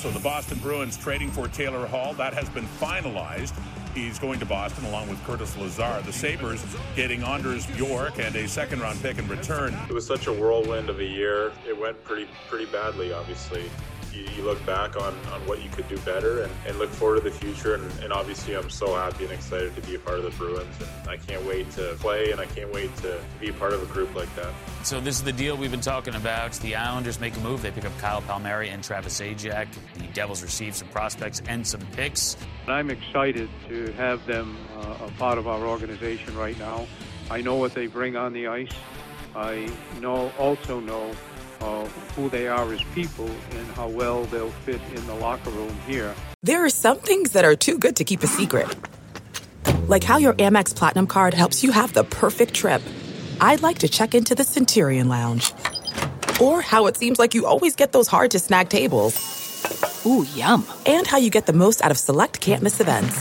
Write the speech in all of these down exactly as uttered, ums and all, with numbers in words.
So the Boston Bruins trading for Taylor Hall, that has been finalized. He's going to Boston along with Curtis Lazar. The Sabres getting Anders Bjork and a second-round pick in return. It was such a whirlwind of a year. It went pretty pretty badly, obviously. You, you look back on, on what you could do better and, and look forward to the future. And, and obviously, I'm so happy and excited to be a part of the Bruins. And I can't wait to play, and I can't wait to, to be a part of a group like that. So this is the deal we've been talking about. The Islanders make a move. They pick up Kyle Palmieri and Travis Zajac. The Devils receive some prospects and some picks. I'm excited to have them uh, a part of our organization right now. I know what they bring on the ice. I know also know Uh, who they are as people and how well they'll fit in the locker room here. There are some things that are too good to keep a secret. Like how your Amex Platinum card helps you have the perfect trip. I'd like to check into the Centurion Lounge. Or how it seems like you always get those hard-to-snag tables. Ooh, yum. And how you get the most out of select can't-miss events.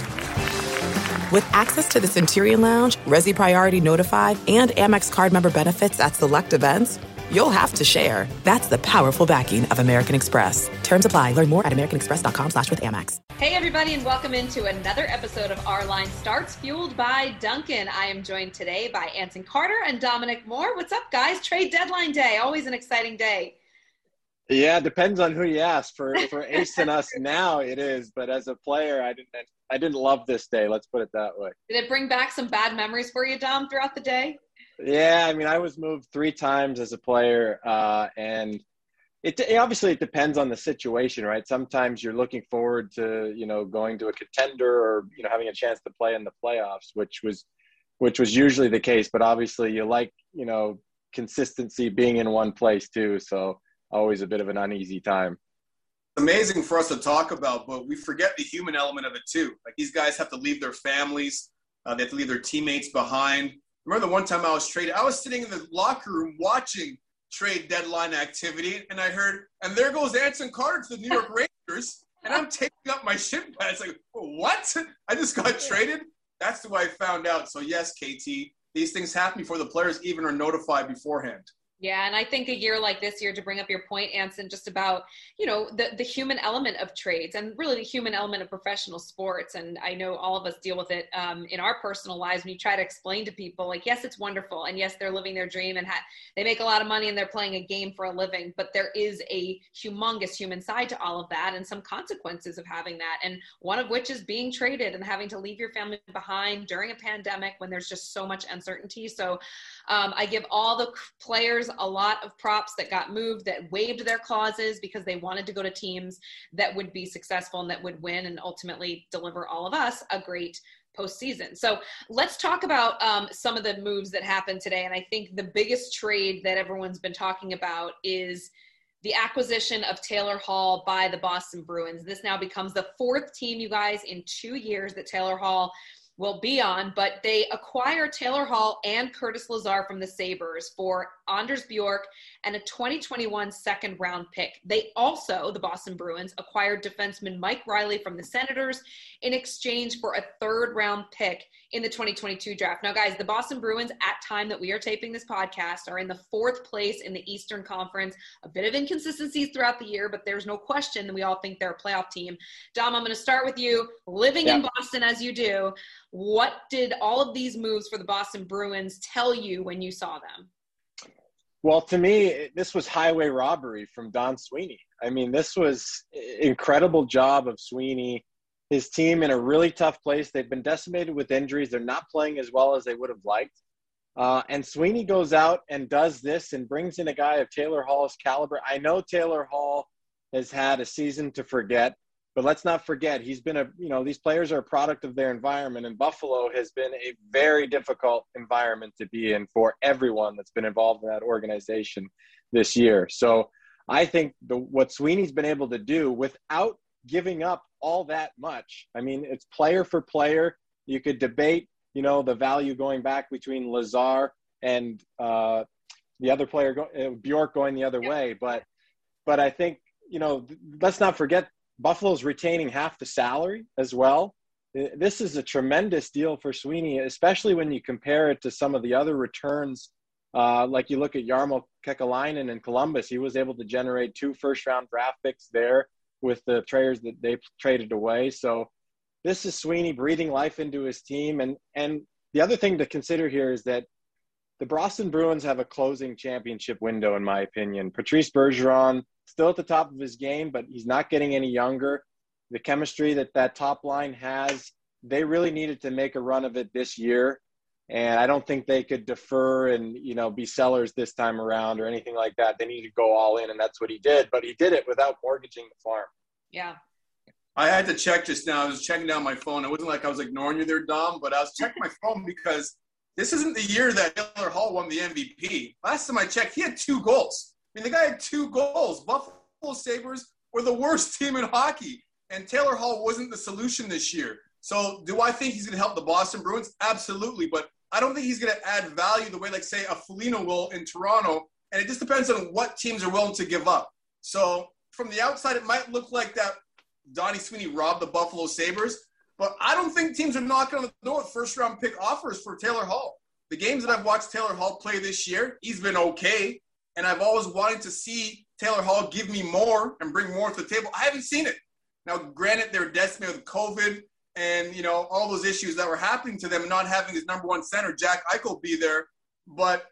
With access to the Centurion Lounge, Resi Priority Notified, and Amex card member benefits at select events, you'll have to share. That's the powerful backing of American Express. Terms apply. Learn more at americanexpress.com slash with Amex. Hey, everybody, and welcome into another episode of Our Line Starts, fueled by Dunkin'. I am joined today by Anson Carter and Dominic Moore. What's up, guys? Trade deadline day. Always an exciting day. Yeah, it depends on who you ask. For for Ace and us now, it is. But as a player, I didn't I didn't love this day. Let's put it that way. Did it bring back some bad memories for you, Dom, throughout the day? Yeah, I mean, I was moved three times as a player, uh, and it, it obviously it depends on the situation, right? Sometimes you're looking forward to, you know, going to a contender or, you know, having a chance to play in the playoffs, which was, which was usually the case. But obviously, you like, you know, consistency, being in one place too. So always a bit of an uneasy time. Amazing for us to talk about, but we forget the human element of it too. Like, these guys have to leave their families, uh, they have to leave their teammates behind. Remember the one time I was traded, I was sitting in the locker room watching trade deadline activity, and I heard, and there goes Anson Carter to the New York Rangers, and I'm taking up my shin pads. Like, what? I just got traded? That's the way I found out. So yes, K T, these things happen before the players even are notified beforehand. Yeah, and I think a year like this year, to bring up your point, Anson, just about, you know, the, the human element of trades and really the human element of professional sports. And I know all of us deal with it um, in our personal lives when you try to explain to people, like, yes, it's wonderful. And yes, they're living their dream and ha- they make a lot of money and they're playing a game for a living. But there is a humongous human side to all of that and some consequences of having that. And one of which is being traded and having to leave your family behind during a pandemic when there's just so much uncertainty. So um, I give all the players a lot of props that got moved, that waived their clauses because they wanted to go to teams that would be successful and that would win and ultimately deliver all of us a great postseason. So let's talk about um, some of the moves that happened today. And I think the biggest trade that everyone's been talking about is the acquisition of Taylor Hall by the Boston Bruins. This now becomes the fourth team, you guys, in two years that Taylor Hall will be on, but they acquire Taylor Hall and Curtis Lazar from the Sabres for Anders Bjork and a twenty twenty-one second round pick. They also, the Boston Bruins, acquired defenseman Mike Riley from the Senators in exchange for a third round pick in the twenty twenty-two draft. Now, guys, the Boston Bruins, at time that we are taping this podcast, are in the fourth place in the Eastern Conference. A bit of inconsistencies throughout the year, but there's no question that we all think they're a playoff team. Dom, I'm going to start with you. Living yeah. in Boston as you do, what did all of these moves for the Boston Bruins tell you when you saw them? Well, to me, this was highway robbery from Don Sweeney. I mean, this was incredible job of Sweeney. His team in a really tough place. They've been decimated with injuries. They're not playing as well as they would have liked. Uh, and Sweeney goes out and does this and brings in a guy of Taylor Hall's caliber. I know Taylor Hall has had a season to forget, but let's not forget, he's been a, you know, these players are a product of their environment, and Buffalo has been a very difficult environment to be in for everyone that's been involved in that organization this year. So I think the, what Sweeney's been able to do without giving up all that much, I mean, it's player for player. You could debate, you know, the value going back between Lazar and uh, the other player, go, uh, Bjork going the other way. But, but I think, you know, let's not forget, Buffalo's retaining half the salary as well. This is a tremendous deal for Sweeney, especially when you compare it to some of the other returns. Uh, like you look at Jarmo Kekalainen in Columbus, he was able to generate two first-round draft picks there. with the traders that they traded away. So this is Sweeney breathing life into his team. And, and the other thing to consider here is that the Boston Bruins have a closing championship window, in my opinion. Patrice Bergeron, still at the top of his game, but he's not getting any younger. The chemistry that that top line has, they really needed to make a run of it this year. And I don't think they could defer and, you know, be sellers this time around or anything like that. They needed to go all in, and that's what he did. But he did it without mortgaging the farm. Yeah. I had to check just now. I was checking down my phone. It wasn't like I was ignoring you there, Dom, but I was checking my phone because this isn't the year that Taylor Hall won the M V P. Last time I checked, he had two goals. I mean, the guy had two goals. Buffalo Sabres were the worst team in hockey, and Taylor Hall wasn't the solution this year. So do I think he's going to help the Boston Bruins? Absolutely, but I don't think he's going to add value the way, like, say, a Foligno will in Toronto, and it just depends on what teams are willing to give up. So from the outside, it might look like that Donnie Sweeney robbed the Buffalo Sabres, but I don't think teams are knocking on the door with first-round pick offers for Taylor Hall. The games that I've watched Taylor Hall play this year, he's been okay, and I've always wanted to see Taylor Hall give me more and bring more to the table. I haven't seen it. Now, granted, they're decimated with COVID and, you know, all those issues that were happening to them and not having his number one center, Jack Eichel, be there. But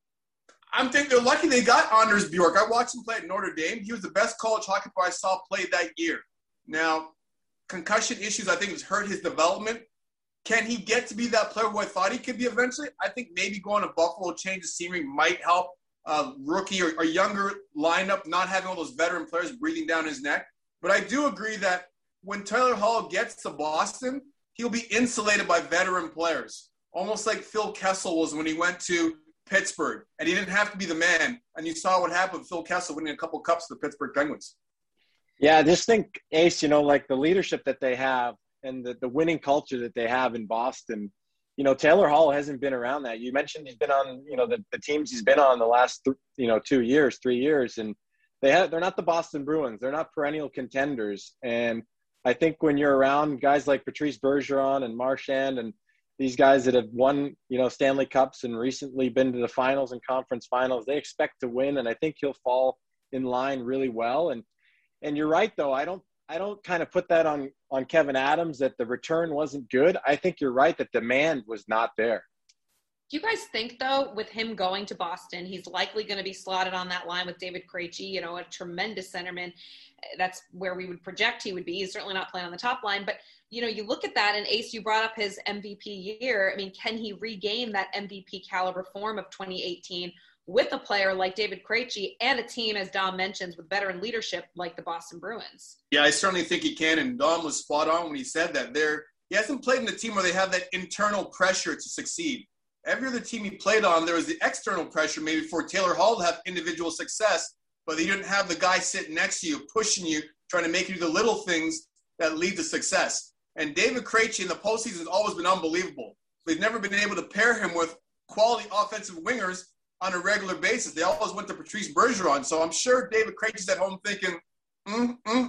I'm thinking they're lucky they got Anders Bjork. I watched him play at Notre Dame. He was the best college hockey player I saw play that year. Now, concussion issues, I think, has hurt his development. Can he get to be that player who I thought he could be eventually? I think maybe going to Buffalo, change of scenery might help a rookie or, or younger lineup, not having all those veteran players breathing down his neck. But I do agree that when Taylor Hall gets to Boston, he'll be insulated by veteran players, almost like Phil Kessel was when he went to Pittsburgh, and he didn't have to be the man. And you saw what happened with Phil Kessel winning a couple cups to the Pittsburgh Penguins. Yeah, I just think, Ace, you know, like the leadership that they have and the, the winning culture that they have in Boston, you know, Taylor Hall hasn't been around that. You mentioned he's been on, you know, the, the teams he's been on the last, th- you know, two years, three years, and they have, they're not the Boston Bruins. They're not perennial contenders. And I think when you're around guys like Patrice Bergeron and Marchand and these guys that have won, you know, Stanley Cups and recently been to the finals and conference finals, they expect to win. And I think he'll fall in line really well. And, and you're right, though. I don't, I don't kind of put that on, on Kevin Adams that the return wasn't good. I think you're right that demand was not there. Do you guys think, though, with him going to Boston, he's likely going to be slotted on that line with David Krejci, you know, a tremendous centerman. That's where we would project he would be. He's certainly not playing on the top line. But, you know, you look at that, and Ace, you brought up his M V P year. I mean, can he regain that M V P caliber form of twenty eighteen with a player like David Krejci and a team, as Dom mentions, with veteran leadership like the Boston Bruins? Yeah, I certainly think he can, and Dom was spot on when he said that. There, he hasn't played in a team where they have that internal pressure to succeed. Every other team he played on, there was the external pressure maybe for Taylor Hall to have individual success, but he didn't have the guy sitting next to you, pushing you, trying to make you do the little things that lead to success. And David Krejci in the postseason has always been unbelievable. They've never been able to pair him with quality offensive wingers on a regular basis. They always went to Patrice Bergeron. So I'm sure David Krejci's at home thinking, mm, mm,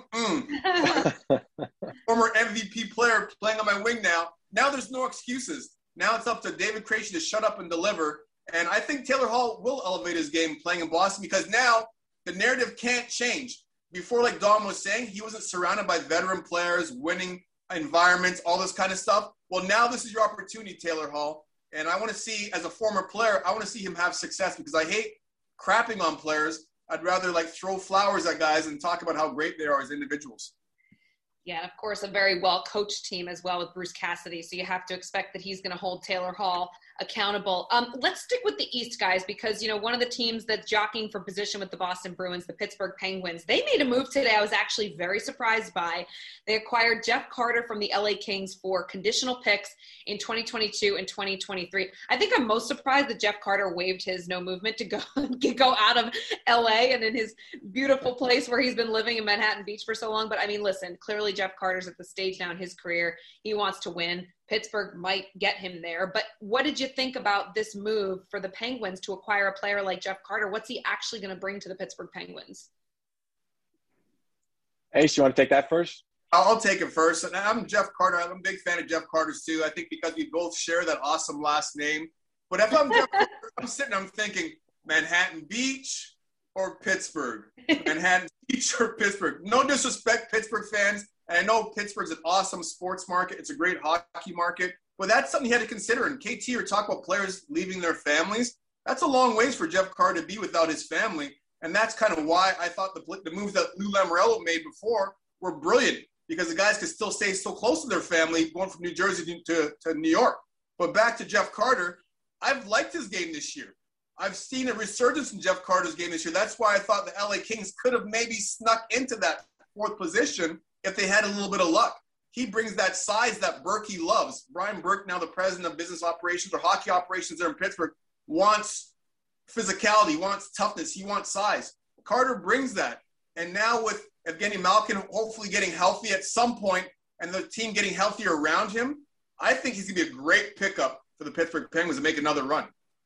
mm. Former M V P player playing on my wing now. Now there's no excuses. Now it's up to David Krejci to shut up and deliver. And I think Taylor Hall will elevate his game playing in Boston because now the narrative can't change. Before, like Dom was saying, he wasn't surrounded by veteran players, winning environments, all this kind of stuff. Well, now this is your opportunity, Taylor Hall. And I want to see, as a former player, I want to see him have success because I hate crapping on players. I'd rather like throw flowers at guys and talk about how great they are as individuals. Yeah, and of course, a very well-coached team as well with Bruce Cassidy. So you have to expect that he's going to hold Taylor Hall accountable. Um, let's stick with the East, guys, because, you know, one of the teams that's jockeying for position with the Boston Bruins, the Pittsburgh Penguins, they made a move today I was actually very surprised by. They acquired Jeff Carter from the L A Kings for conditional picks in twenty twenty-two and twenty twenty-three. I think I'm most surprised that Jeff Carter waived his no movement to go, go out of L A and in his beautiful place where he's been living in Manhattan Beach for so long. But, I mean, listen, clearly Jeff Carter's at the stage now in his career. He wants to win. Pittsburgh might get him there. But what did you think about this move for the Penguins to acquire a player like Jeff Carter? What's he actually going to bring to the Pittsburgh Penguins? Ace, you want to take that first? I'll take it first. And I'm Jeff Carter. I'm a big fan of Jeff Carter's too. I think because we both share that awesome last name. But if I'm Jeff Carter, I'm sitting, I'm thinking Manhattan Beach, or Pittsburgh? Manhattan Beach or Pittsburgh? No disrespect, Pittsburgh fans. And I know Pittsburgh's an awesome sports market. It's a great hockey market. But that's something you had to consider. And K T, you're talking about players leaving their families. That's a long ways for Jeff Carter to be without his family. And that's kind of why I thought the, the moves that Lou Lamoriello made before were brilliant, because the guys could still stay so close to their family going from New Jersey to, to New York. But back to Jeff Carter, I've liked his game this year. I've seen a resurgence in Jeff Carter's game this year. That's why I thought the L A Kings could have maybe snuck into that fourth position if they had a little bit of luck. He brings that size that Berkey loves. Brian Burke, now the president of business operations or hockey operations there in Pittsburgh, wants physicality, wants toughness, he wants size. Carter brings that. And now with Evgeny Malkin hopefully getting healthy at some point and the team getting healthier around him, I think he's going to be a great pickup for the Pittsburgh Penguins to make another run.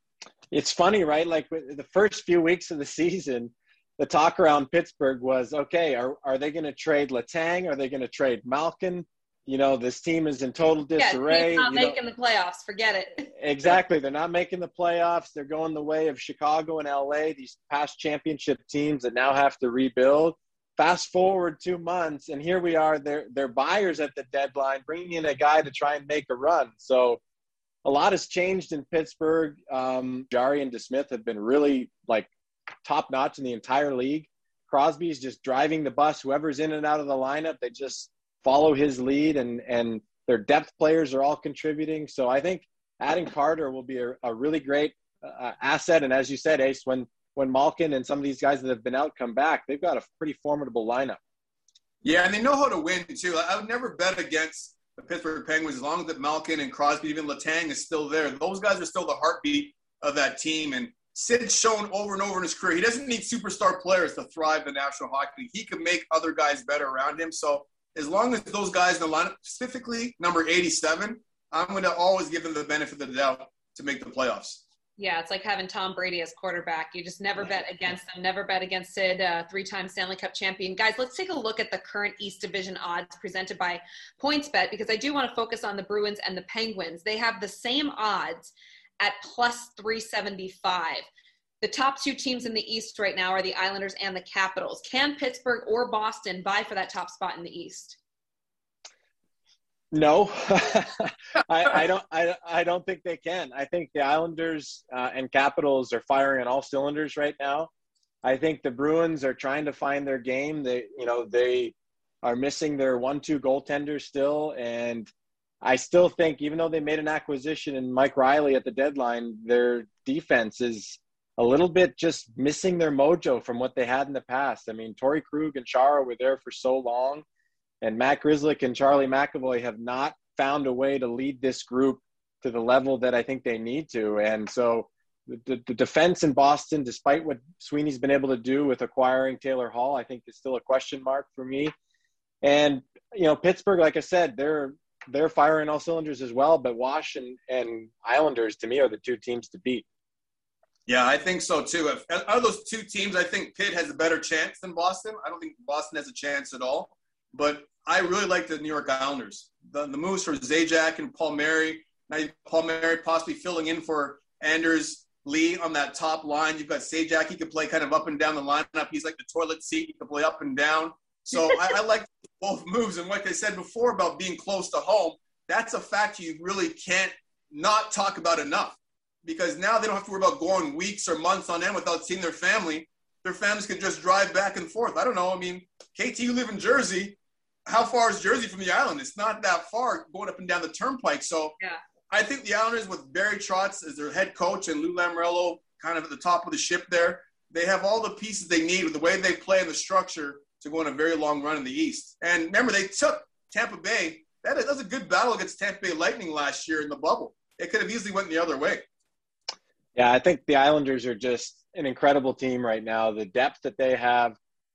It's funny, right? Like the first few weeks of the season, the talk around Pittsburgh was, okay, are, are they going to trade Letang? Are they going to trade Malkin? You know, this team is in total disarray. Yeah, not you making know, the playoffs. Forget it. Exactly. They're not making the playoffs. They're going the way of Chicago and L A, these past championship teams that now have to rebuild. Fast forward two months, and here we are. They're, they're buyers at the deadline, bringing in a guy to try and make a run. So a lot has changed in Pittsburgh. Um, Jari and DeSmith have been really, like, top-notch in the entire league. Crosby's just driving the bus. Whoever's in and out of the lineup, they just follow his lead, and, and their depth players are all contributing. So I think adding Carter will be a, a really great uh, asset. And as you said, Ace, when, when Malkin and some of these guys that have been out come back, they've got a pretty formidable lineup. Yeah, and they know how to win, too. I would never bet against the Pittsburgh Penguins as long as that Malkin and Crosby, even Letang is still there. Those guys are still the heartbeat of that team. And Sid's shown over and over in his career, he doesn't need superstar players to thrive in the National Hockey League. He can make other guys better around him. So as long as those guys in the lineup, specifically number eighty-seven, I'm going to always give them the benefit of the doubt to make the playoffs. Yeah, it's like having Tom Brady as quarterback. You just never bet against them, never bet against Sid, uh, three-time Stanley Cup champion. Guys, let's take a look at the current East Division odds presented by PointsBet, because I do want to focus on the Bruins and the Penguins. They have the same odds at plus three seventy-five. The top two teams in the East right now are the Islanders and the Capitals. Can Pittsburgh or Boston vie for that top spot in the East? No, I, I don't. I, I don't think they can. I think the Islanders uh, and Capitals are firing on all cylinders right now. I think the Bruins are trying to find their game. They, you know, they are missing their one-two goaltender still, and I still think, even though they made an acquisition in Mike Riley at the deadline, their defense is a little bit just missing their mojo from what they had in the past. I mean, Torrey Krug and Chara were there for so long, and Matt Grzelcyk and Charlie McAvoy have not found a way to lead this group to the level that I think they need to. And so the, the defense in Boston, despite what Sweeney's been able to do with acquiring Taylor Hall, I think is still a question mark for me. And, you know, Pittsburgh, like I said, they're they're firing all cylinders as well, but Wash and, and Islanders, to me, are the two teams to beat. Yeah, I think so, too. If, out of those two teams, I think Pitt has a better chance than Boston. I don't think Boston has a chance at all. But I really like the New York Islanders. The, the moves for Zajac and Palmieri. Now Palmieri possibly filling in for Anders Lee on that top line. You've got Zajac. He can play kind of up and down the lineup. He's like the toilet seat. He can play up and down. So I, I like both moves. And like I said before about being close to home, that's a fact you really can't not talk about enough. Because now they don't have to worry about going weeks or months on end without seeing their family. Their families can just drive back and forth. I don't know. I mean, K T, you live in Jersey. How far is Jersey from the island? It's not that far going up and down the turnpike. So yeah. I think the Islanders with Barry Trotz as their head coach and Lou Lamoriello kind of at the top of the ship there, they have all the pieces they need with the way they play and the structure to go on a very long run in the East. And remember, they took Tampa Bay. That, that was a good battle against Tampa Bay Lightning last year in the bubble. It could have easily went the other way. Yeah, I think the Islanders are just an incredible team right now. The depth that they have,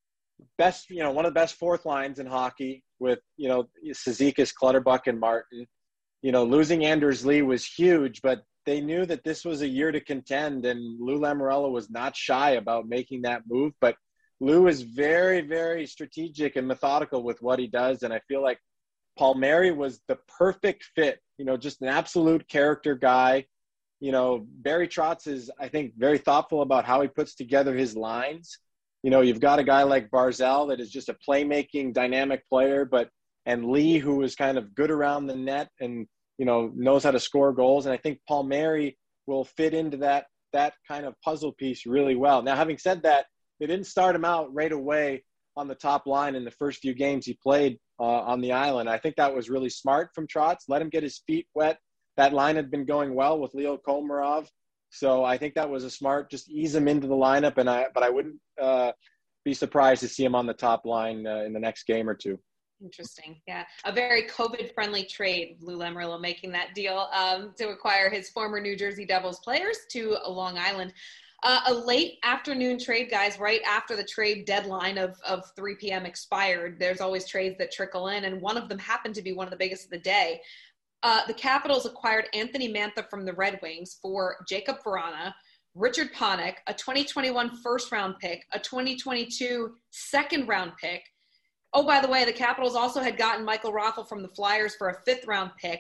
best, you know, one of the best fourth lines in hockey with, you know, Cizikas, Clutterbuck, and Martin. You know, losing Anders Lee was huge, but they knew that this was a year to contend, and Lou Lamoriello was not shy about making that move. But Lou is very, very strategic and methodical with what he does, and I feel like Palmieri was the perfect fit, you know, just an absolute character guy. You know, Barry Trotz is, I think, very thoughtful about how he puts together his lines. You know, you've got a guy like Barzal that is just a playmaking, dynamic player, but and Lee, who is kind of good around the net and, you know, knows how to score goals. And I think Palmieri will fit into that that kind of puzzle piece really well. Now, having said that, they didn't start him out right away on the top line in the first few games he played uh, on the island. I think that was really smart from Trotz. Let him get his feet wet. That line had been going well with Leo Komarov. So I think that was a smart, just ease him into the lineup. And I, but I wouldn't uh, be surprised to see him on the top line uh, in the next game or two. Interesting. Yeah. A very COVID-friendly trade, Lou Lamoriello making that deal um, to acquire his former New Jersey Devils players to Long Island. Uh, a late afternoon trade, guys, right after the trade deadline of, of three p.m. expired. There's always trades that trickle in, and one of them happened to be one of the biggest of the day. Uh, the Capitals acquired Anthony Mantha from the Red Wings for Jacob Vrana, Richard Panik, a twenty twenty-one first-round pick, a twenty twenty-two second-round pick. Oh, by the way, the Capitals also had gotten Michael Raffl from the Flyers for a fifth-round pick.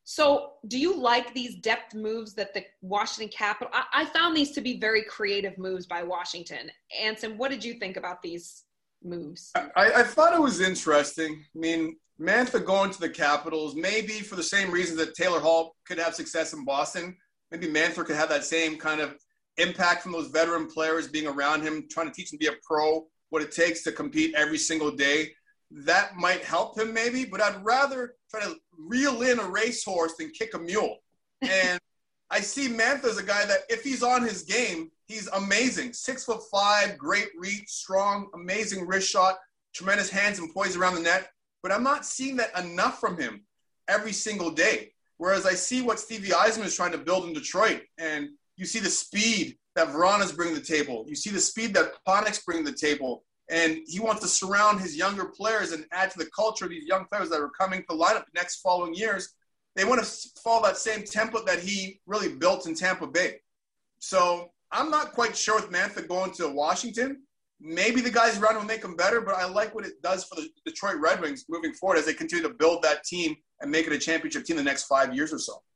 So do you like these depth moves that the Washington Capitals – I, I found these to be very creative moves by Washington. Anson, what did you think about these moves? I, I thought it was interesting. I mean, Mantha going to the Capitals, maybe for the same reason that Taylor Hall could have success in Boston. Maybe Mantha could have that same kind of impact from those veteran players being around him, trying to teach him to be a pro, what it takes to compete every single day. That might help him maybe, but I'd rather try to reel in a racehorse than kick a mule. And I see Mantha as a guy that if he's on his game, he's amazing. Six foot five, great reach, strong, amazing wrist shot, tremendous hands and poise around the net. But I'm not seeing that enough from him every single day. Whereas I see what Stevie Yzerman is trying to build in Detroit, and you see the speed that Vrana's bringing to the table. You see the speed that Panik's bringing to the table. And he wants to surround his younger players and add to the culture of these young players that are coming to line up the next following years. They want to follow that same template that he really built in Tampa Bay. So I'm not quite sure with Mantha going to Washington. Maybe the guys around him will make him better, but I like what it does for the Detroit Red Wings moving forward as they continue to build that team and make it a championship team the next five years or so.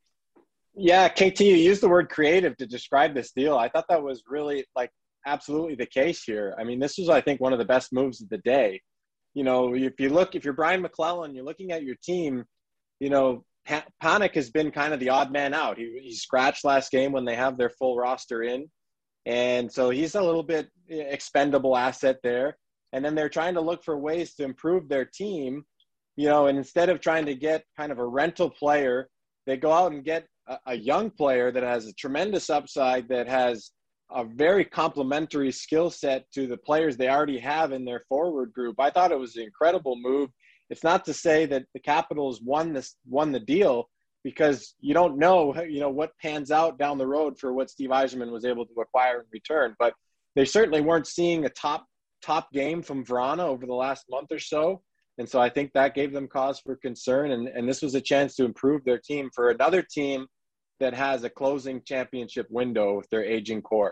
Yeah, K T, you used the word creative to describe this deal. I thought that was really, like, absolutely the case here. I mean, this was, I think, one of the best moves of the day. You know, if you look, if you're Brian McClellan, you're looking at your team, you know, pa- Panik has been kind of the odd man out. He, he scratched last game when they have their full roster in. And so he's a little bit expendable asset there. And then they're trying to look for ways to improve their team, you know, and instead of trying to get kind of a rental player, they go out and get a, a young player that has a tremendous upside, that has a very complementary skill set to the players they already have in their forward group. I thought it was an incredible move. It's not to say that the Capitals won this, won the deal, because you don't know, you know, what pans out down the road for what Steve Yzerman was able to acquire in return. But they certainly weren't seeing a top, top game from Vrana over the last month or so. And so I think that gave them cause for concern. And, and this was a chance to improve their team for another team that has a closing championship window with their aging core.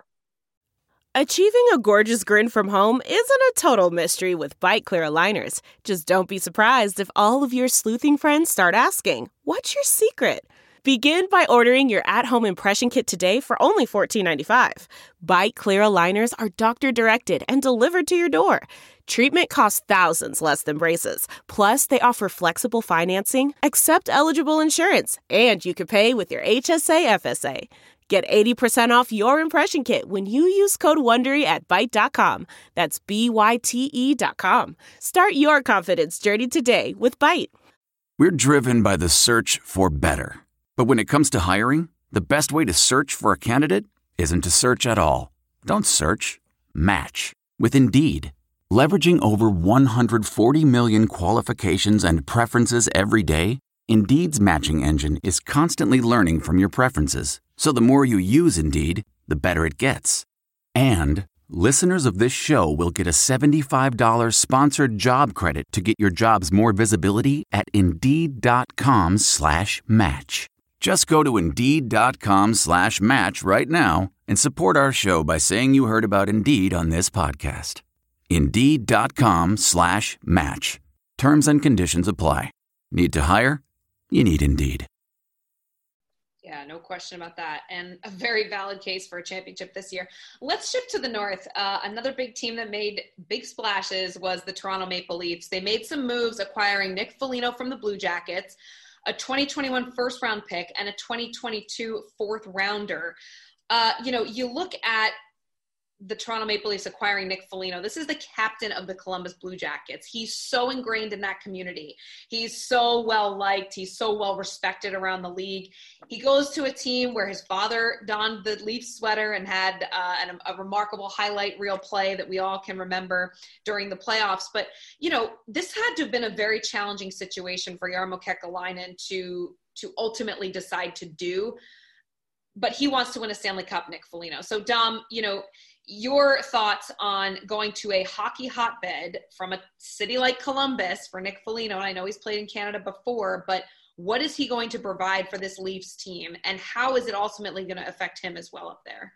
Achieving a gorgeous grin from home isn't a total mystery with Byte Clear aligners. Just don't be surprised if all of your sleuthing friends start asking, "What's your secret?" Begin by ordering your at-home impression kit today for only fourteen ninety-five. Byte Clear aligners are doctor-directed and delivered to your door. Treatment costs thousands less than braces. Plus, they offer flexible financing, accept eligible insurance, and you can pay with your H S A F S A. Get eighty percent off your impression kit when you use code WONDERY at byte dot com. That's B Y T E dot com. Start your confidence journey today with Byte. We're driven by the search for better. But when it comes to hiring, the best way to search for a candidate isn't to search at all. Don't search. Match. With Indeed. Leveraging over one hundred forty million qualifications and preferences every day, Indeed's matching engine is constantly learning from your preferences. So the more you use Indeed, the better it gets. And listeners of this show will get a seventy-five dollars sponsored job credit to get your jobs more visibility at Indeed.com slash match. Just go to Indeed.com slash match right now and support our show by saying you heard about Indeed on this podcast. Indeed.com slash match. Terms and conditions apply. Need to hire? You need Indeed. Yeah, no question about that. And a very valid case for a championship this year. Let's shift to the North. Uh, another big team that made big splashes was the Toronto Maple Leafs. They made some moves acquiring Nick Foligno from the Blue Jackets, a twenty twenty-one first round pick, and a twenty twenty-two fourth rounder. Uh, you know, you look at the Toronto Maple Leafs acquiring Nick Foligno. This is the captain of the Columbus Blue Jackets. He's so ingrained in that community. He's so well liked. He's so well respected around the league. He goes to a team where his father donned the Leafs sweater and had uh, an, a remarkable highlight reel play that we all can remember during the playoffs. But, you know, this had to have been a very challenging situation for Jarmo Kekalainen to, to ultimately decide to do. But he wants to win a Stanley Cup, Nick Foligno. So, Dom, you know, your thoughts on going to a hockey hotbed from a city like Columbus for Nick Foligno? And I know he's played in Canada before, but what is he going to provide for this Leafs team? And how is it ultimately going to affect him as well up there?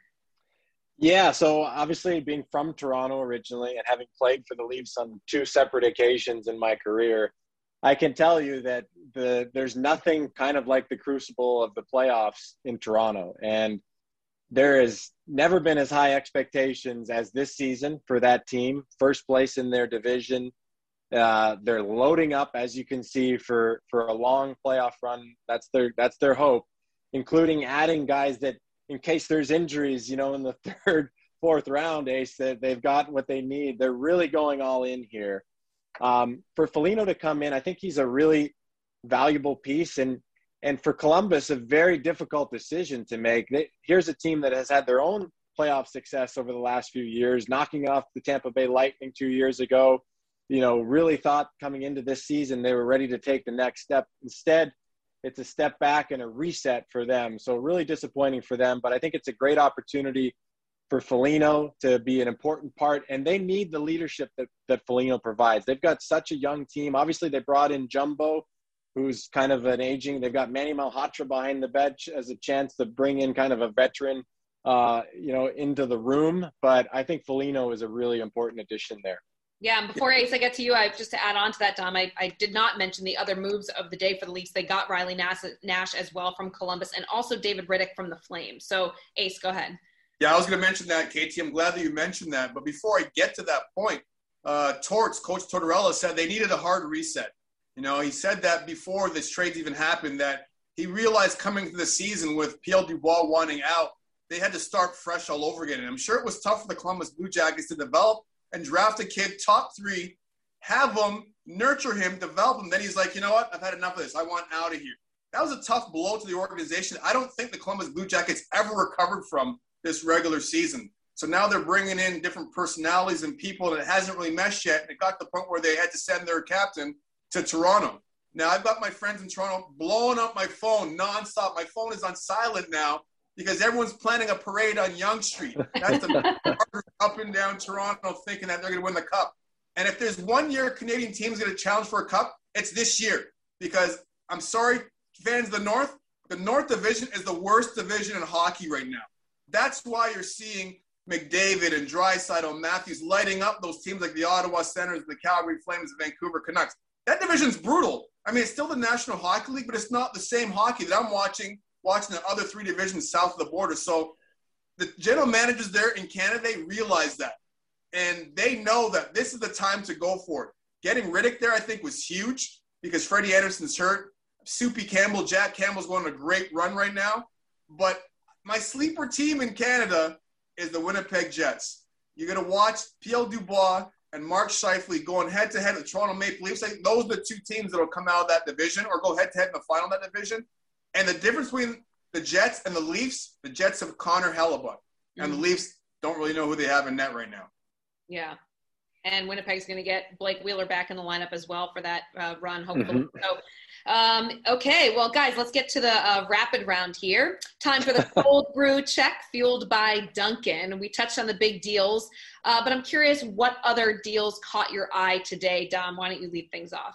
Yeah, so obviously being from Toronto originally and having played for the Leafs on two separate occasions in my career, I can tell you that the there's nothing kind of like the crucible of the playoffs in Toronto. And there has never been as high expectations as this season for that team. First place in their division. Uh, they're loading up, as you can see, for, for a long playoff run. That's their that's their hope, including adding guys that, in case there's injuries, you know, in the third, fourth round, Ace, that they've got what they need. They're really going all in here. Um, for Foligno to come in, I think he's a really valuable piece. And And for Columbus, a very difficult decision to make. Here's a team that has had their own playoff success over the last few years, knocking off the Tampa Bay Lightning two years ago. You know, really thought coming into this season they were ready to take the next step. Instead, it's a step back and a reset for them. So really disappointing for them. But I think it's a great opportunity for Foligno to be an important part. And they need the leadership that, that Foligno provides. They've got such a young team. Obviously, they brought in Jumbo, who's kind of an aging. They've got Manny Malhotra behind the bench as a chance to bring in kind of a veteran, uh, you know, into the room. But I think Foligno is a really important addition there. Yeah, and before Ace, I get to you, I just to add on to that, Dom, I, I did not mention the other moves of the day for the Leafs. They got Riley Nash, Nash as well from Columbus, and also David Rittich from the Flames. So, Ace, go ahead. Yeah, I was going to mention that, Katie. I'm glad that you mentioned that. But before I get to that point, uh, Torts, Coach Tortorella said they needed a hard reset. You know, he said that before this trade even happened, that he realized coming to the season with P L Dubois wanting out, they had to start fresh all over again. And I'm sure it was tough for the Columbus Blue Jackets to develop and draft a kid top three, have him, nurture him, develop him. Then he's like, you know what? I've had enough of this. I want out of here. That was a tough blow to the organization. I don't think the Columbus Blue Jackets ever recovered from this regular season. So now they're bringing in different personalities and people, and it hasn't really meshed yet. And it got to the point where they had to send their captain to Toronto. Now, I've got my friends in Toronto blowing up my phone nonstop. My phone is on silent now because everyone's planning a parade on Yonge Street. That's the up and down Toronto thinking that they're going to win the cup. And if there's one year a Canadian team's going to challenge for a cup, it's this year. Because I'm sorry, fans of the North, the North Division is the worst division in hockey right now. That's why you're seeing McDavid and Draisaitl and Matthews lighting up those teams like the Ottawa Senators, the Calgary Flames, the Vancouver Canucks. That division's brutal. I mean, it's still the National Hockey League, but it's not the same hockey that I'm watching, watching the other three divisions south of the border. So the general managers there in Canada, they realize that. And they know that this is the time to go for it. Getting Rittich there, I think, was huge because Freddie Anderson's hurt. Soupy Campbell, Jack Campbell's going on a great run right now. But my sleeper team in Canada is the Winnipeg Jets. You're going to watch P L Dubois and Mark Scheifele going head-to-head with the Toronto Maple Leafs. Like, those are the two teams that will come out of that division or go head-to-head in the final of that division. And the difference between the Jets and the Leafs, the Jets have Connor Hellebuyck. Mm-hmm. And the Leafs don't really know who they have in net right now. Yeah. And Winnipeg's going to get Blake Wheeler back in the lineup as well for that uh, run, hopefully. Mm-hmm. So, um, okay, well, guys, let's get to the uh, rapid round here. Time for the cold brew check, fueled by Dunkin'. We touched on the big deals, uh, but I'm curious what other deals caught your eye today. Dom, why don't you lead things off?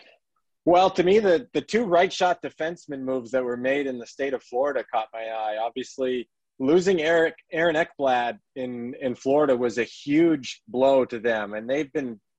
Well, to me, the, the two right shot defenseman moves that were made in the state of Florida caught my eye. Obviously, losing Eric Aaron Ekblad in, in Florida was a huge blow to them, and they've been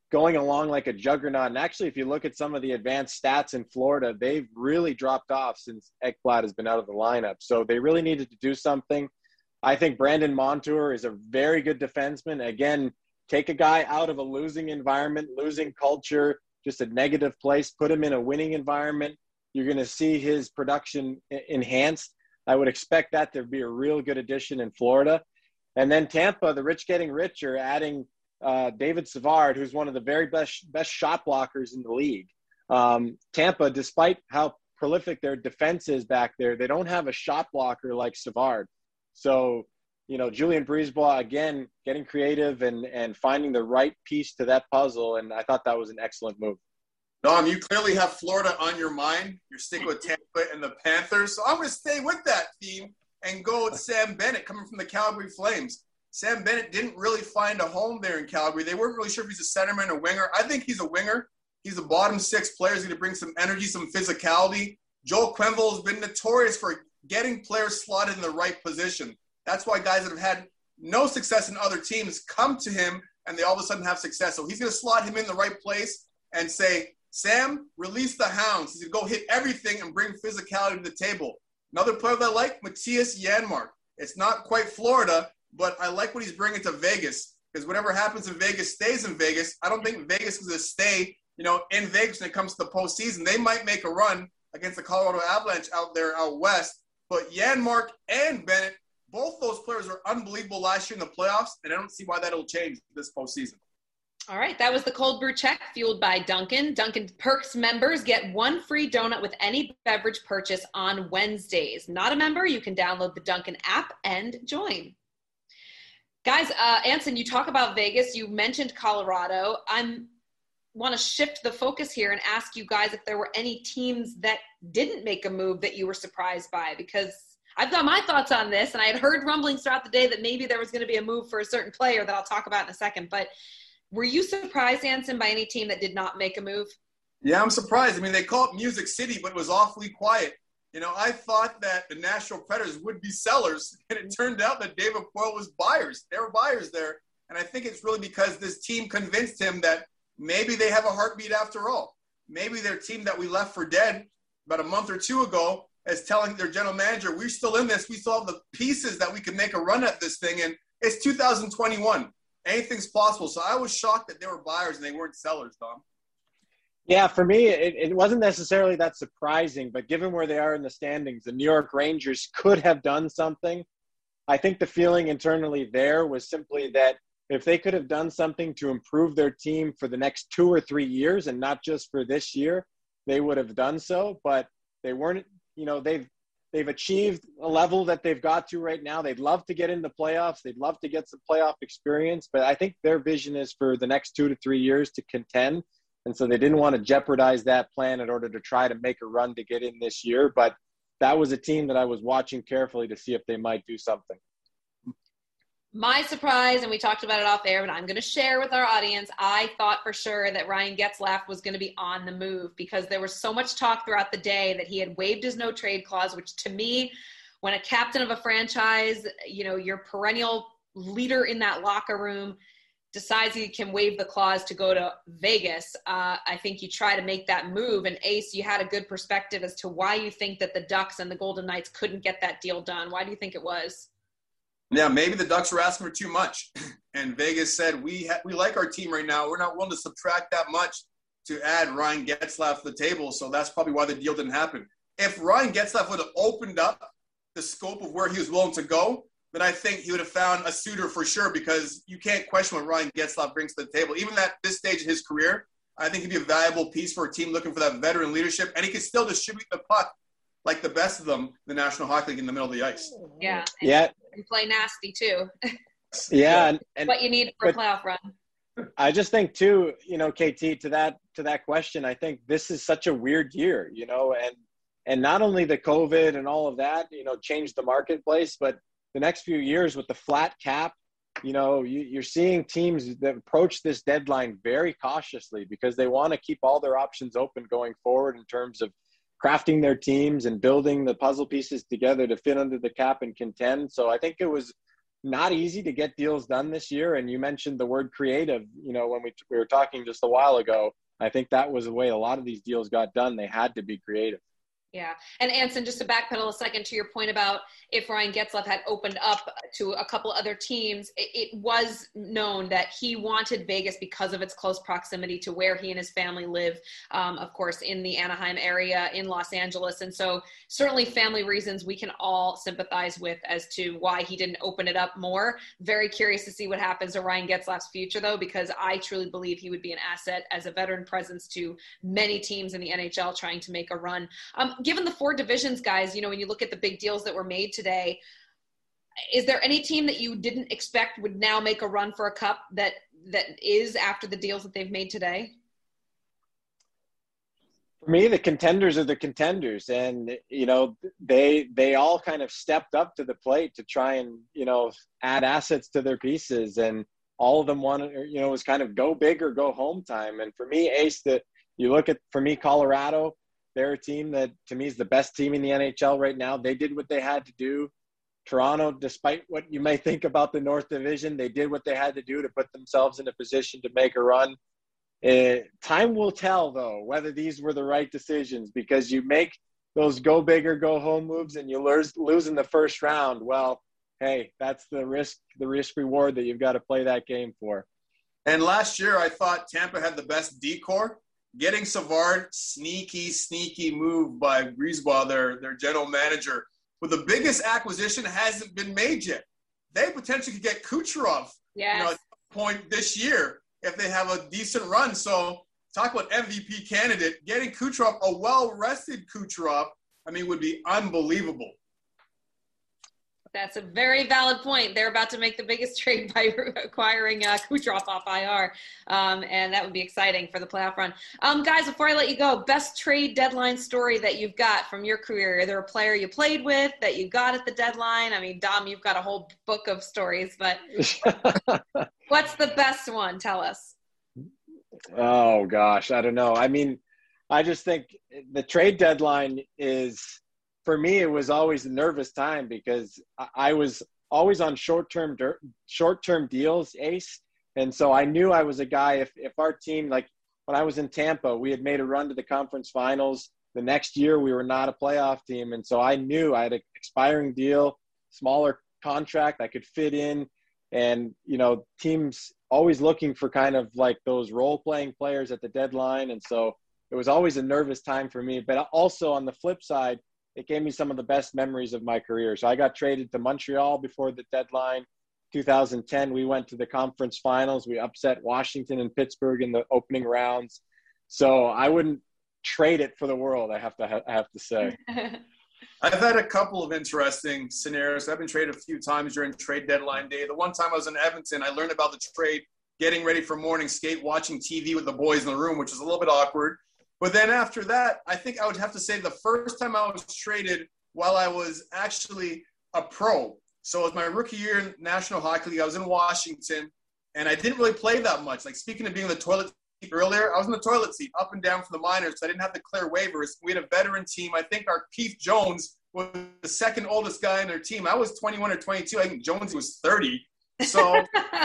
going along like a juggernaut. And actually, if you look at some of the advanced stats in Florida, they've really dropped off since Ekblad has been out of the lineup. So they really needed to do something. I think Brandon Montour is a very good defenseman. Again, take a guy out of a losing environment, losing culture, just a negative place, put him in a winning environment. You're going to see his production enhanced. I would expect that to be a real good addition in Florida. And then Tampa, the rich getting richer, adding uh, David Savard, who's one of the very best best shot blockers in the league. Um, Tampa, despite how prolific their defense is back there, they don't have a shot blocker like Savard. So, you know, Julian Brisebois, again, getting creative and, and finding the right piece to that puzzle, and I thought that was an excellent move. Dom, you clearly have Florida on your mind. You're sticking with Tampa and the Panthers. So I'm going to stay with that theme and go with Sam Bennett coming from the Calgary Flames. Sam Bennett didn't really find a home there in Calgary. They weren't really sure if he's a centerman or winger. I think he's a winger. He's a bottom six player. He's going to bring some energy, some physicality. Joel Quenneville has been notorious for getting players slotted in the right position. That's why guys that have had no success in other teams come to him and they all of a sudden have success. So he's going to slot him in the right place and say, Sam, release the hounds. He's going to go hit everything and bring physicality to the table. Another player that I like, Matthias Janmark. It's not quite Florida, but I like what he's bringing to Vegas because whatever happens in Vegas stays in Vegas. I don't think Vegas is going to stay, you know, in Vegas when it comes to the postseason. They might make a run against the Colorado Avalanche out there out west, but Janmark and Bennett, both those players were unbelievable last year in the playoffs, and I don't see why that'll change this postseason. All right, that was the Cold Brew Check fueled by Dunkin'. Dunkin' Perks members get one free donut with any beverage purchase on Wednesdays. Not a member? You can download the Dunkin' app and join. Guys, uh, Anson, you talk about Vegas. You mentioned Colorado. I want to shift the focus here and ask you guys if there were any teams that didn't make a move that you were surprised by, because I've got my thoughts on this, and I had heard rumblings throughout the day that maybe there was going to be a move for a certain player that I'll talk about in a second. But were you surprised, Anson, by any team that did not make a move? Yeah, I'm surprised. I mean, they call it Music City, but it was awfully quiet. You know, I thought that the Nashville Predators would be sellers, and it turned out that David Poile was buyers. They were buyers there, and I think it's really because this team convinced him that maybe they have a heartbeat after all. Maybe their team that we left for dead about a month or two ago is telling their general manager, we're still in this. We still have the pieces that we can make a run at this thing, and it's two thousand twenty-one. Anything's possible. So I was shocked that they were buyers and they weren't sellers, Dom. Yeah, for me, it, it wasn't necessarily that surprising, but given where they are in the standings, the New York Rangers could have done something. I think the feeling internally there was simply that if they could have done something to improve their team for the next two or three years and not just for this year, they would have done so. But they weren't, you know, they've They've achieved a level that they've got to right now. They'd love to get into playoffs. They'd love to get some playoff experience, but I think their vision is for the next two to three years to contend. And so they didn't want to jeopardize that plan in order to try to make a run to get in this year. But that was a team that I was watching carefully to see if they might do something. My surprise, and we talked about it off air, but I'm going to share with our audience, I thought for sure that Ryan Getzlaf was going to be on the move because there was so much talk throughout the day that he had waived his no-trade clause, which to me, when a captain of a franchise, you know, your perennial leader in that locker room decides he can waive the clause to go to Vegas, uh, I think you try to make that move. And Ace, you had a good perspective as to why you think that the Ducks and the Golden Knights couldn't get that deal done. Why do you think it was? Yeah, maybe the Ducks were asking for too much. And Vegas said, we ha- we like our team right now. We're not willing to subtract that much to add Ryan Getzlaf to the table. So that's probably why the deal didn't happen. If Ryan Getzlaf would have opened up the scope of where he was willing to go, then I think he would have found a suitor for sure, because you can't question what Ryan Getzlaf brings to the table. Even at this stage of his career, I think he'd be a valuable piece for a team looking for that veteran leadership. And he can still distribute the puck like the best of them, the National Hockey League, in the middle of the ice. Yeah. And, yeah. And play nasty too. Yeah. And, and what you need for a playoff run. I just think too, you know, K T, to that, to that question, I think this is such a weird year, you know, and, and not only the COVID and all of that, you know, changed the marketplace, but the next few years with the flat cap, you know, you, you're seeing teams that approach this deadline very cautiously because they want to keep all their options open going forward in terms of crafting their teams and building the puzzle pieces together to fit under the cap and contend. So I think it was not easy to get deals done this year. And you mentioned the word creative, you know, when we, we were talking just a while ago. I think that was the way a lot of these deals got done. They had to be creative. Yeah. And Anson, just to backpedal a second to your point about if Ryan Getzlaf had opened up to a couple other teams, it, it was known that he wanted Vegas because of its close proximity to where he and his family live, um, of course, in the Anaheim area, in Los Angeles. And so certainly family reasons we can all sympathize with as to why he didn't open it up more. Very curious to see what happens to Ryan Getzlaf's future, though, because I truly believe he would be an asset as a veteran presence to many teams in the N H L trying to make a run. Um, given the four divisions, guys, you know, when you look at the big deals that were made today, is there any team that you didn't expect would now make a run for a cup that that is after the deals that they've made today? For me, the contenders are the contenders, and you know they they all kind of stepped up to the plate to try and you know add assets to their pieces, and all of them wanted, you know, it was kind of go big or go home time. And for me, Ace, that you look at, for me, Colorado, they're a team that to me is the best team in the N H L right now. They did what they had to do. Toronto, despite what you may think about the North Division, they did what they had to do to put themselves in a position to make a run. Uh, time will tell, though, whether these were the right decisions, because you make those go big or go home moves and you lose, lose in the first round. Well, hey, that's the risk, the risk reward that you've got to play that game for. And last year, I thought Tampa had the best decor. Getting Savard, sneaky, sneaky move by Brisebois, their, their general manager. But the biggest acquisition hasn't been made yet. They potentially could get Kucherov yes. you know, at some point this year if they have a decent run. So talk about M V P candidate. Getting Kucherov, a well-rested Kucherov, I mean, would be unbelievable. That's a very valid point. They're about to make the biggest trade by acquiring uh, Kucherov off I R, um, and that would be exciting for the playoff run. Um, guys, before I let you go, best trade deadline story that you've got from your career. Is there a player you played with that you got at the deadline? I mean, Dom, you've got a whole book of stories, but what's the best one? Tell us. Oh, gosh, I don't know. I mean, I just think the trade deadline is – for me, it was always a nervous time because I was always on short-term short-term deals, Ace. And so I knew I was a guy, if, if our team, like when I was in Tampa, we had made a run to the conference finals. The next year, we were not a playoff team. And so I knew I had an expiring deal, smaller contract I could fit in. And, you know, teams always looking for kind of like those role-playing players at the deadline. And so it was always a nervous time for me. But also on the flip side, it gave me some of the best memories of my career. So I got traded to Montreal before the deadline. two thousand ten, we went to the conference finals. We upset Washington and Pittsburgh in the opening rounds. So I wouldn't trade it for the world, I have to I have to say. I've had a couple of interesting scenarios. I've been traded a few times during trade deadline day. The one time I was in Edmonton, I learned about the trade, getting ready for morning skate, watching T V with the boys in the room, which was a little bit awkward. But then after that, I think I would have to say the first time I was traded while I was actually a pro. So it was my rookie year in National Hockey League. I was in Washington, and I didn't really play that much. Like, speaking of being in the toilet seat earlier, I was in the toilet seat up and down for the minors, so I didn't have to clear waivers. We had a veteran team. I think our Keith Jones was the second oldest guy in their team. I was twenty-one or twenty-two. I think Jones was thirty. So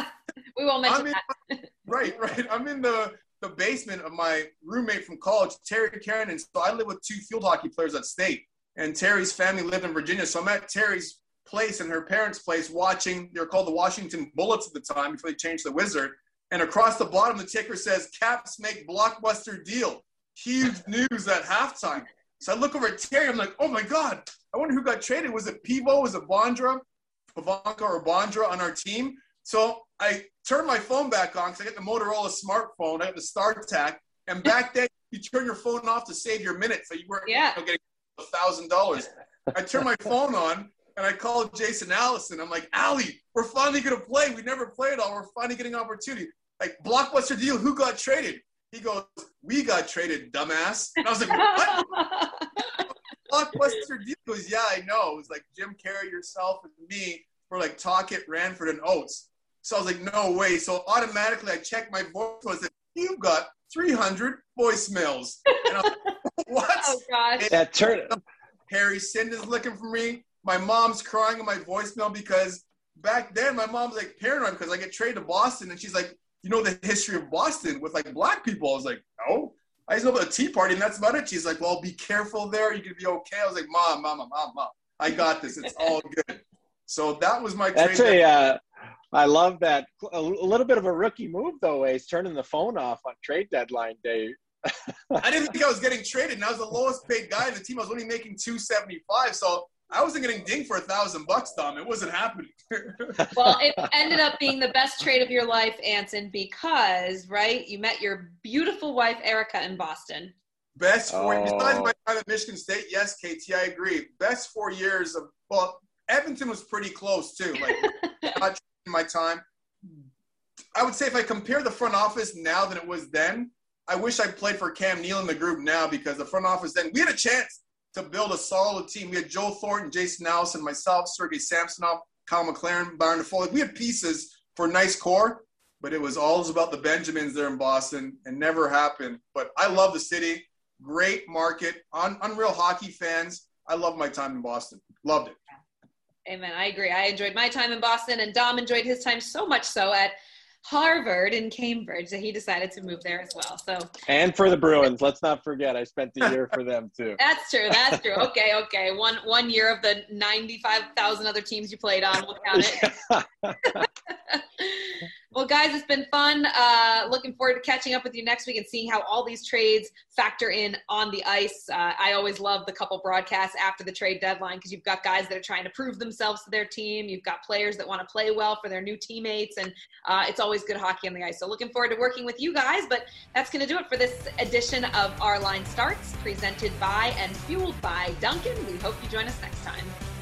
we won't mention I'm in, that. right, right. I'm in the – the basement of my roommate from college, Terry Karen. And so I lived with two field hockey players at state, and Terry's family lived in Virginia. So I'm at Terry's place and her parents' place watching, they were called the Washington Bullets at the time before they changed the Wizard. And across the bottom, the ticker says, Caps make blockbuster deal. Huge news at halftime. So I look over at Terry, I'm like, oh my God, I wonder who got traded. Was it Pivo? Was it Bondra? Pavanka or Bondra on our team? So I turned my phone back on because I got the Motorola smartphone. I had the StarTAC. And back then, you turn your phone off to save your minutes. So you weren't yeah. you know, getting one thousand dollars. I turned my phone on, and I called Jason Allison. I'm like, Allie, we're finally going to play. We never played all. We're finally getting an opportunity. Like, blockbuster deal, who got traded? He goes, we got traded, dumbass. And I was like, what? Blockbuster deal? He goes, yeah, I know. It was like Jim Carrey, yourself, and me for like Talkett, Ranford, and Oates. So I was like, no way. So automatically I checked my voicemail. I said, you've got three hundred voicemails. And I was like, what? Oh, gosh. That turn. Harry Sind is looking for me. My mom's crying on my voicemail because back then, my mom's like paranoid because I get traded to Boston, and she's like, you know the history of Boston with like black people? I was like, no. I just know about the Tea Party, and that's about it. She's like, well, be careful there. You can be okay. I was like, Mom, Mama, Mom, Mom. I got this. It's all good. So that was my trade. That's a, uh, I love that. A little bit of a rookie move, though, Ace, turning the phone off on trade deadline day. I didn't think I was getting traded, and I was the lowest paid guy in the team. I was only making two seventy-five, so I wasn't getting dinged for a thousand bucks, Dom. It wasn't happening. Well, it ended up being the best trade of your life, Anson, because, right, you met your beautiful wife, Erica, in Boston. Best four, oh. besides my time at Michigan State, yes, K T, I agree. Best four years of, well, Edmonton was pretty close, too. Like, not in my time. I would say if I compare the front office now than it was then, I wish I played for Cam Neal in the group now, because the front office then, we had a chance to build a solid team. We had Joe Thornton, Jason Allison, myself, Sergei Samsonov, Kyle McLaren, Byron Foley. We had pieces for a nice core, but it was all about the Benjamins there in Boston and never happened. But I love the city. Great market. Un- unreal hockey fans. I love my time in Boston. Loved it. Amen. I agree. I enjoyed my time in Boston, and Dom enjoyed his time so much so at Harvard in Cambridge that he decided to move there as well. So and for the Bruins, let's not forget, I spent the year for them too. That's true. That's true. Okay, okay. One one year of the ninety-five thousand other teams you played on, we'll count it. Well, guys, it's been fun. Uh, looking forward to catching up with you next week and seeing how all these trades factor in on the ice. Uh, I always love the couple broadcasts after the trade deadline because you've got guys that are trying to prove themselves to their team. You've got players that want to play well for their new teammates, and uh, it's always good hockey on the ice. So looking forward to working with you guys, but that's going to do it for this edition of Our Line Starts, presented by and fueled by Dunkin'. We hope you join us next time.